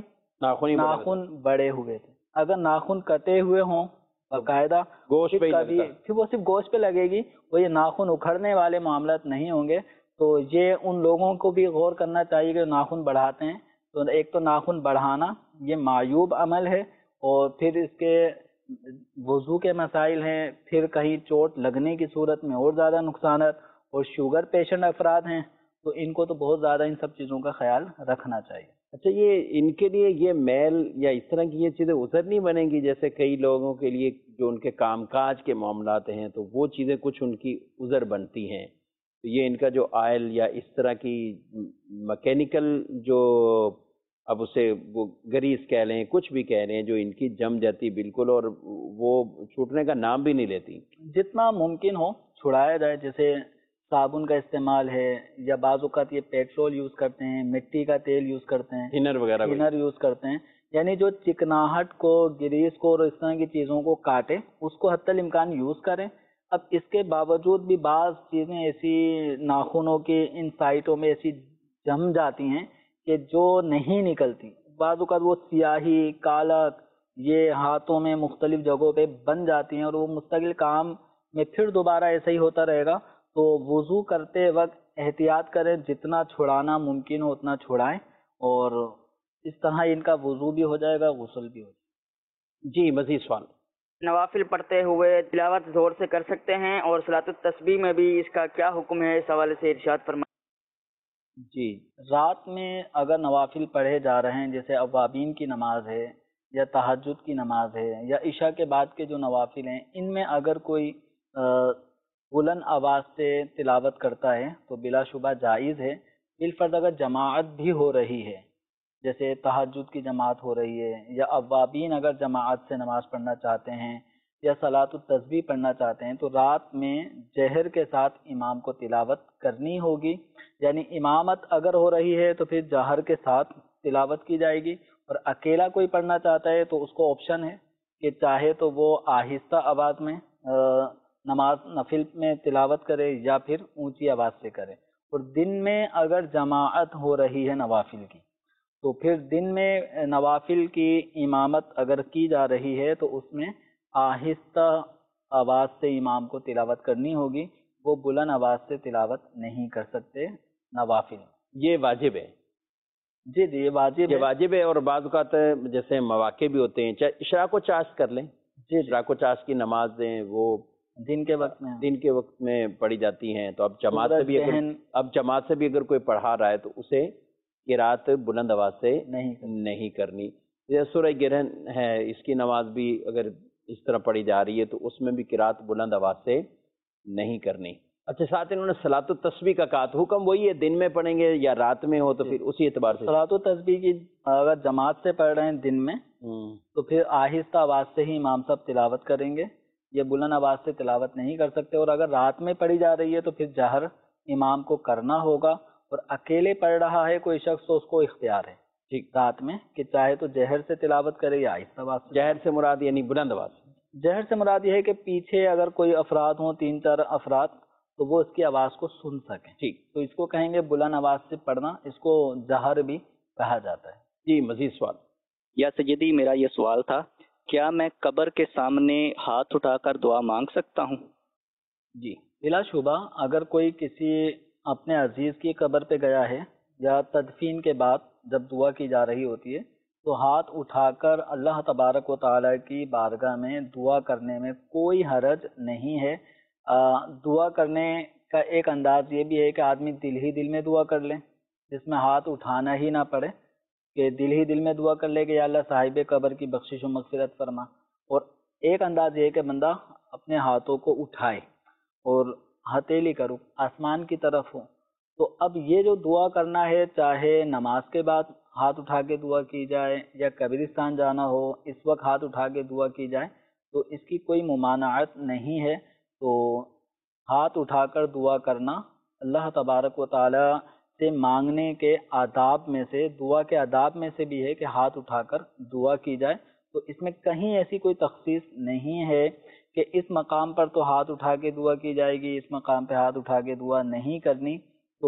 ناخن بڑے ہوئے تھے. اگر ناخن کٹے ہوئے ہوں باقاعدہ گوشت پہ پھر وہ صرف گوشت پہ لگے گی، وہ یہ ناخن اکھڑنے والے معاملات نہیں ہوں گے. تو یہ ان لوگوں کو بھی غور کرنا چاہیے کہ ناخن بڑھاتے ہیں تو ایک تو ناخن بڑھانا یہ معیوب عمل ہے، اور پھر اس کے وضو کے مسائل ہیں، پھر کہیں چوٹ لگنے کی صورت میں اور زیادہ نقصانات، اور شوگر پیشنٹ افراد ہیں تو ان کو تو بہت زیادہ ان سب چیزوں کا خیال رکھنا چاہیے. اچھا، یہ ان کے لیے یہ میل یا اس طرح کی یہ چیزیں عذر نہیں بنیں گی؟ جیسے کئی لوگوں کے لیے جو ان کے کام کاج کے معاملات ہیں تو وہ چیزیں کچھ ان کی عذر بنتی ہیں، تو یہ ان کا جو آئل یا اس طرح کی مکینیکل جو اب اسے وہ گریس کہہ لیں کچھ بھی کہہ لیں جو ان کی جم جاتی بالکل اور وہ چھوٹنے کا نام بھی نہیں لیتی، جتنا ممکن ہو چھڑایا جائے. جیسے صابن کا استعمال ہے یا بعض اوقات یہ پیٹرول یوز کرتے ہیں، مٹی کا تیل یوز کرتے ہیں، تھنر وغیرہ یوز کرتے ہیں، یعنی جو چکناہٹ کو گریس کو اور اس طرح کی چیزوں کو کاٹے اس کو حتی الامکان یوز کریں. اب اس کے باوجود بھی بعض چیزیں ایسی ناخنوں کے ان سائٹوں میں ایسی جم جاتی ہیں کہ جو نہیں نکلتی. بعض اوقات وہ سیاہی، کالک یہ ہاتھوں میں مختلف جگہوں پہ بن جاتی ہیں اور وہ مستقل کام میں پھر دوبارہ ایسا ہی ہوتا رہے گا، تو وضو کرتے وقت احتیاط کریں، جتنا چھڑانا ممکن ہو اتنا چھڑائیں، اور اس طرح ان کا وضو بھی ہو جائے گا، غسل بھی ہو جائے گا۔ جی مزید سوال۔ نوافل پڑھتے ہوئے تلاوت زور سے کر سکتے ہیں، اور صلاۃ التسبیح میں بھی اس کا کیا حکم ہے، اس حوالے سے ارشاد فرمائیں۔ جی، رات میں اگر نوافل پڑھے جا رہے ہیں، جیسے اوابین کی نماز ہے یا تہجد کی نماز ہے یا عشاء کے بعد کے جو نوافل ہیں، ان میں اگر کوئی بلند آواز سے تلاوت کرتا ہے تو بلا شبہ جائز ہے، بالفرض اگر جماعت بھی ہو رہی ہے، جیسے تہجد کی جماعت ہو رہی ہے، یا اوابین اگر جماعت سے نماز پڑھنا چاہتے ہیں یا صلاۃ التسبیح پڑھنا چاہتے ہیں، تو رات میں جہر کے ساتھ امام کو تلاوت کرنی ہوگی، یعنی امامت اگر ہو رہی ہے تو پھر جہر کے ساتھ تلاوت کی جائے گی، اور اکیلا کوئی پڑھنا چاہتا ہے تو اس کو آپشن ہے کہ چاہے تو وہ آہستہ آواز میں نماز نفل میں تلاوت کرے یا پھر اونچی آواز سے کرے۔ اور دن میں اگر جماعت ہو رہی ہے نوافل کی، تو پھر دن میں نوافل کی امامت اگر کی جا رہی ہے تو اس میں آہستہ آواز سے امام کو تلاوت کرنی ہوگی، وہ بلند آواز سے تلاوت نہیں کر سکتے نوافل۔ یہ واجب ہے؟ جی جی، یہ یہ واجب ہے، اور بعض اوقات جیسے مواقع بھی ہوتے ہیں، چاہے اشراق و چاش کر لیں، جی اشراق و چاش کی نمازیں وہ دن کے وقت میں دن کے وقت میں پڑھی جاتی ہیں، تو اب جماعت سے بھی اگر کوئی پڑھا رہا ہے تو اسے قرات بلند آواز سے نہیں کرنی۔ جیسے سورہ گرہن ہے، اس کی نماز بھی اگر اس طرح پڑھی جا رہی ہے تو اس میں بھی قرات بلند آواز سے نہیں کرنی۔ اچھا، ساتھ انہوں نے صلاۃ التسبیح کا کہا، تو حکم وہی ہے دن میں پڑھیں گے یا رات میں ہو تو پھر اسی اعتبار سے؟ صلاۃ التسبیح کی اگر جماعت سے پڑھ رہے ہیں دن میں تو پھر آہستہ آواز سے ہی امام صاحب تلاوت کریں گے، یہ بلند آواز سے تلاوت نہیں کر سکتے، اور اگر رات میں پڑھی جا رہی ہے تو پھر جہر امام کو کرنا ہوگا، اور اکیلے پڑھ رہا ہے کوئی شخص تو اس کو اختیار ہے ٹھیک رات میں کہ چاہے تو جہر سے تلاوت کرے یا آہستہ آواز سے۔ جہر سے مراد یعنی بلند آواز؟ جہر سے مراد یہ ہے کہ پیچھے اگر کوئی افراد ہوں، 3-4 افراد، تو وہ اس کی آواز کو سن سکیں، ٹھیک، تو اس کو کہیں گے بلند آواز سے پڑھنا، اس کو جہر بھی کہا جاتا ہے۔ جی مزید سوال۔ یا سیدی، میرا یہ سوال تھا، کیا میں قبر کے سامنے ہاتھ اٹھا کر دعا مانگ سکتا ہوں؟ جی بلا شبہ، اگر کوئی کسی اپنے عزیز کی قبر پہ گیا ہے یا تدفین کے بعد جب دعا کی جا رہی ہوتی ہے تو ہاتھ اٹھا کر اللہ تبارک و تعالیٰ کی بارگاہ میں دعا کرنے میں کوئی حرج نہیں ہے۔ دعا کرنے کا ایک انداز یہ بھی ہے کہ آدمی دل ہی دل میں دعا کر لے، جس میں ہاتھ اٹھانا ہی نہ پڑے، کہ دل ہی دل میں دعا کر لے کہ یا اللہ صاحب قبر کی بخشش و مغفرت فرما۔ اور ایک انداز یہ ہے کہ بندہ اپنے ہاتھوں کو اٹھائے اور ہتھیلی کا رخ آسمان کی طرف ہو۔ تو اب یہ جو دعا کرنا ہے، چاہے نماز کے بعد ہاتھ اٹھا کے دعا کی جائے یا قبرستان جانا ہو اس وقت ہاتھ اٹھا کے دعا کی جائے، تو اس کی کوئی ممانعت نہیں ہے۔ تو ہاتھ اٹھا کر دعا کرنا اللہ تبارک و تعالی سے مانگنے کے آداب میں سے، دعا کے آداب میں سے بھی ہے کہ ہاتھ اٹھا کر دعا کی جائے۔ تو اس میں کہیں ایسی کوئی تخصیص نہیں ہے کہ اس مقام پر تو ہاتھ اٹھا کے دعا کی جائے گی، اس مقام پہ ہاتھ اٹھا کے دعا نہیں کرنی۔ تو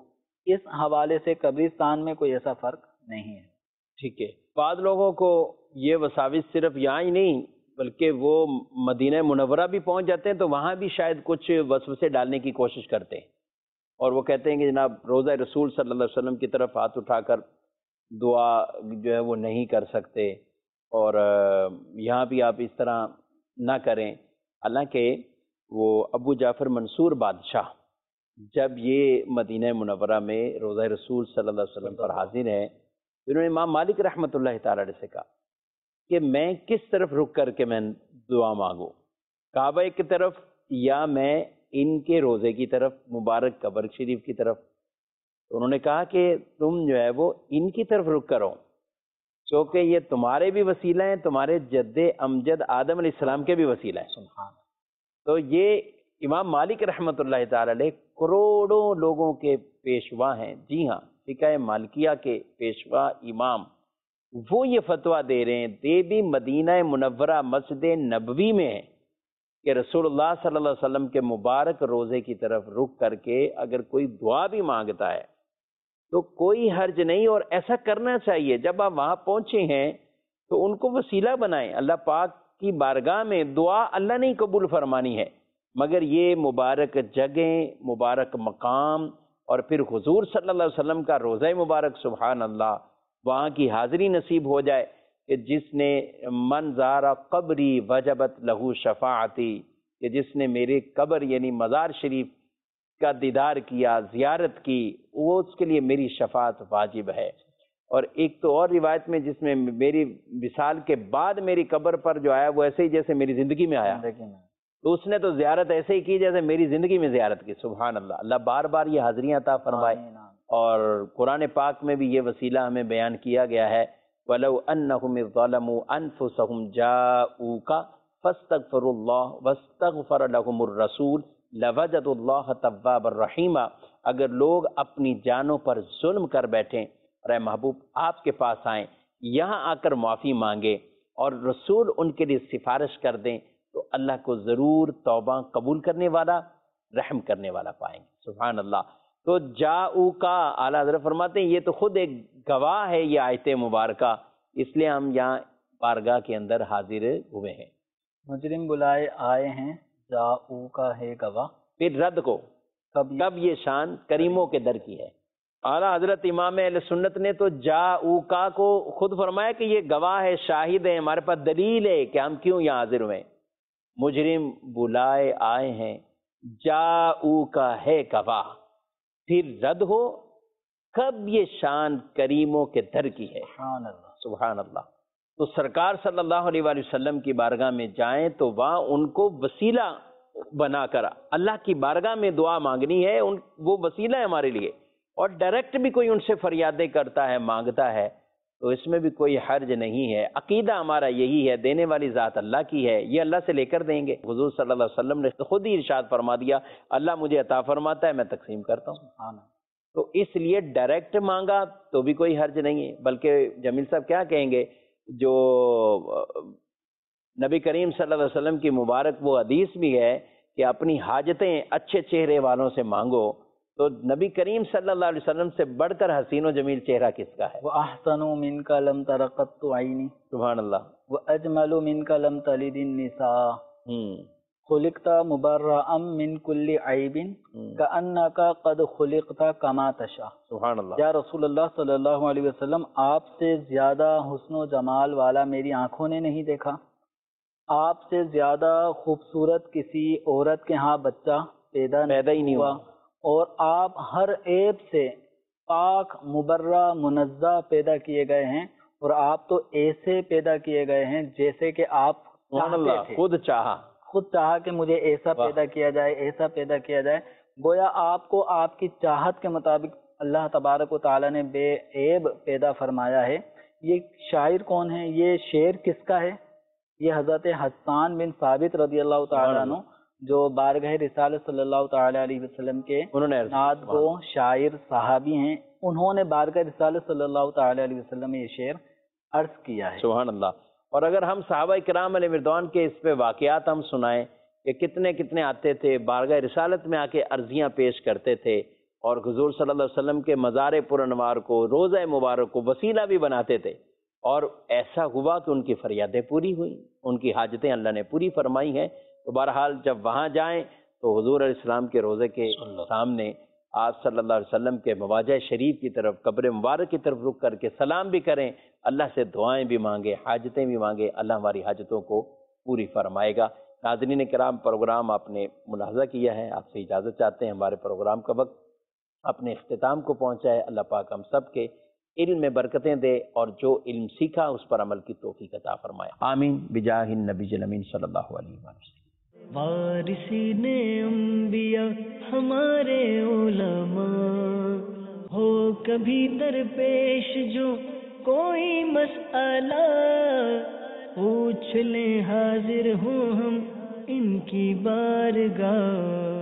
اس حوالے سے قبرستان میں کوئی ایسا فرق نہیں ہے۔ ٹھیک ہے، بعض لوگوں کو یہ وساوس صرف یہاں ہی نہیں بلکہ وہ مدینہ منورہ بھی پہنچ جاتے ہیں تو وہاں بھی شاید کچھ وسوسے ڈالنے کی کوشش کرتے ہیں، اور وہ کہتے ہیں کہ جناب روضہ رسول صلی اللہ علیہ وسلم کی طرف ہاتھ اٹھا کر دعا جو ہے وہ نہیں کر سکتے، اور یہاں بھی آپ اس طرح نہ کریں۔ حالانکہ وہ ابو جعفر منصور بادشاہ جب یہ مدینہ منورہ میں روضہ رسول صلی اللہ علیہ وسلم پر حاضر ہیں، انہوں نے امام مالک رحمۃ اللہ تعالی علیہ سے کہا کہ میں کس طرف رک کر کے میں دعا مانگوں، کعبہ کی طرف یا میں ان کے روزے کی طرف، مبارک قبر شریف کی طرف؟ تو انہوں نے کہا کہ تم جو ہے وہ ان کی طرف رک کرو، کیونکہ یہ تمہارے بھی وسیلہ ہیں، تمہارے جد امجد آدم علیہ السلام کے بھی وسیلہ ہیں۔ سبحان۔ تو یہ امام مالک رحمۃ اللہ تعالی علیہ کروڑوں لوگوں کے پیشوا ہیں، جی ہاں، فقہ مالکیہ کے پیشوا امام، وہ یہ فتویٰ دے رہے ہیں، دے بھی مدینہ منورہ مسجد نبوی میں ہے، کہ رسول اللہ صلی اللہ علیہ وسلم کے مبارک روزے کی طرف رک کر کے اگر کوئی دعا بھی مانگتا ہے تو کوئی حرج نہیں، اور ایسا کرنا چاہیے۔ جب آپ وہاں پہنچے ہیں تو ان کو وسیلہ بنائیں. اللہ پاک کی بارگاہ میں دعا اللہ نے ہی قبول فرمانی ہے، مگر یہ مبارک جگہیں، مبارک مقام، اور پھر حضور صلی اللہ علیہ وسلم کا روضہ مبارک، سبحان اللہ، وہاں کی حاضری نصیب ہو جائے کہ جس نے من زارا قبری وجبت لہو شفاعتی، کہ جس نے میرے قبر یعنی مزار شریف کا دیدار کیا، زیارت کی، وہ اس کے لیے میری شفاعت واجب ہے. اور ایک تو اور روایت میں جس میں میری وصال کے بعد میری قبر پر جو آیا وہ ایسے ہی جیسے میری زندگی میں آیا، تو اس نے تو زیارت ایسے ہی کی جیسے میری زندگی میں زیارت کی. سبحان اللہ. اللہ بار بار یہ حاضریاں عطا فرمائے. اور قرآن پاک میں بھی یہ وسیلہ ہمیں بیان کیا گیا ہے، وَلَوْ أَنَّهُمْ إِذْ ظَلَمُوا أَنفُسَهُمْ جَاءُوكَ فَاسْتَغْفَرُوا اللَّهَ وَاسْتَغْفَرَ لَهُمُ الرَّسُولُ لَوَجَدُوا اللَّهَ تَوَّابًا رَحِيمًا. اگر لوگ اپنی جانوں پر ظلم کر بیٹھیں اور اے محبوب آپ کے پاس آئیں، یہاں آ کر معافی مانگے اور رسول ان کے لیے سفارش کر دیں، تو اللہ کو ضرور توبہ قبول کرنے والا، رحم کرنے والا پائیں گے. سبحان اللہ. تو جاؤ کا اعلیٰ حضرت فرماتے ہیں یہ تو خود ایک گواہ ہے یہ آیت مبارکہ، اس لیے ہم یہاں بارگاہ کے اندر حاضر ہوئے ہیں. مجرم بلائے آئے ہیں، جاؤ کا ہے گواہ. پھر رد کو کب یہ شان کریموں کے در کی ہے. اعلیٰ حضرت امام اہل سنت نے تو جاؤ کا کو خود فرمایا کہ یہ گواہ ہے، شاہد ہے، ہمارے پاس دلیل ہے کہ ہم کیوں یہاں حاضر ہوئے. مجرم بلائے آئے ہیں، جاؤ کا ہے گواہ، پھر رد ہو کب یہ شان کریموں کے در کی ہے. سبحان اللہ. سبحان اللہ. تو سرکار صلی اللہ علیہ وآلہ وسلم کی بارگاہ میں جائیں تو وہاں ان کو وسیلہ بنا کر اللہ کی بارگاہ میں دعا مانگنی ہے. وہ وسیلہ ہے ہمارے لیے. اور ڈائریکٹ بھی کوئی ان سے فریادیں کرتا ہے، مانگتا ہے، تو اس میں بھی کوئی حرج نہیں ہے. عقیدہ ہمارا یہی ہے، دینے والی ذات اللہ کی ہے، یہ اللہ سے لے کر دیں گے. حضور صلی اللہ علیہ وسلم نے خود ہی ارشاد فرما دیا، اللہ مجھے عطا فرماتا ہے، میں تقسیم کرتا ہوں. تو اس لیے ڈائریکٹ مانگا تو بھی کوئی حرج نہیں ہے. بلکہ جمیل صاحب کیا کہیں گے، جو نبی کریم صلی اللہ علیہ وسلم کی مبارک وہ حدیث بھی ہے کہ اپنی حاجتیں اچھے چہرے والوں سے مانگو، تو نبی کریم صلی اللہ علیہ وسلم سے بڑھ کر حسین و جمیل چہرہ کس کا ہے؟ وَأَحْسَنُ مِنْكَ لَمْ تَرَ قَطُّ عَيْنِي. سبحان اللہ. وَأَجْمَلُ مِنْكَ لَمْ تَلِدِ النِّسَاءُ. خُلِقْتَ مُبَرَّأً مِنْ كُلِّ عَيْبٍ كَأَنَّكَ قَدْ خُلِقْتَ كَمَا تَشَاءُ. سبحان اللہ. یا رسول اللہ صلی اللہ علیہ وسلم، آپ سے زیادہ حسن و جمال والا میری آنکھوں نے نہیں دیکھا. آپ سے زیادہ خوبصورت کسی عورت کے ہاں بچہ پیدا ہی نہیں ہوا. اور آپ ہر عیب سے پاک، مبرہ، منزہ پیدا کیے گئے ہیں. اور آپ تو ایسے پیدا کیے گئے ہیں جیسے کہ آپ چاہتے تھے، خود چاہا کہ مجھے ایسا پیدا کیا جائے، ایسا پیدا کیا جائے. گویا آپ کو آپ کی چاہت کے مطابق اللہ تبارک و تعالیٰ نے بے عیب پیدا فرمایا ہے. یہ شاعر کون ہے؟ یہ شعر کس کا ہے؟ یہ حضرت حسان بن ثابت رضی اللہ تعالیٰ عنہ، جو بارگاہ رسالت صلی اللہ تعالیٰ علیہ وسلم کے نعت کو شاعر صحابی ہیں، انہوں نے بارگاہ رسالت صلی اللہ تعالیٰ علیہ وسلم میں یہ شعر عرض کیا ہے. سبحان اللہ. اور اگر ہم صحابہ کرام علیہ رضوان کے اس پہ واقعات ہم سنائیں کہ کتنے کتنے آتے تھے بارگاہ رسالت میں آ کے عرضیاں پیش کرتے تھے، اور حضور صلی اللہ علیہ وسلم کے مزار پر انوار کو، روضہ مبارک کو وسیلہ بھی بناتے تھے، اور ایسا ہوا کہ ان کی فریادیں پوری ہوئیں، ان کی حاجتیں اللہ نے پوری فرمائی ہیں. تو بہرحال جب وہاں جائیں تو حضور علیہ السلام کے روضے کے سامنے آپ صلی اللہ علیہ وسلم کے مواجہ شریف کی طرف، قبر مبارک کی طرف رک کر کے سلام بھی کریں، اللہ سے دعائیں بھی مانگیں، حاجتیں بھی مانگیں. اللہ ہماری حاجتوں کو پوری فرمائے گا. ناظرین کرام، پروگرام آپ نے ملاحظہ کیا ہے، آپ سے اجازت چاہتے ہیں. ہمارے پروگرام کا وقت اپنے اختتام کو پہنچا ہے. اللہ پاک ہم سب کے علم میں برکتیں دے اور جو علم سیکھا اس پر عمل کی توفیق عطا فرمائے. آمین بجاہ النبی الامین صلی اللہ علیہ وسلم. وارثین انبیاء ہمارے علماء، ہو کبھی درپیش جو کوئی مسئلہ، پوچھ لیں حاضر ہوں ہم ان کی بارگاہ.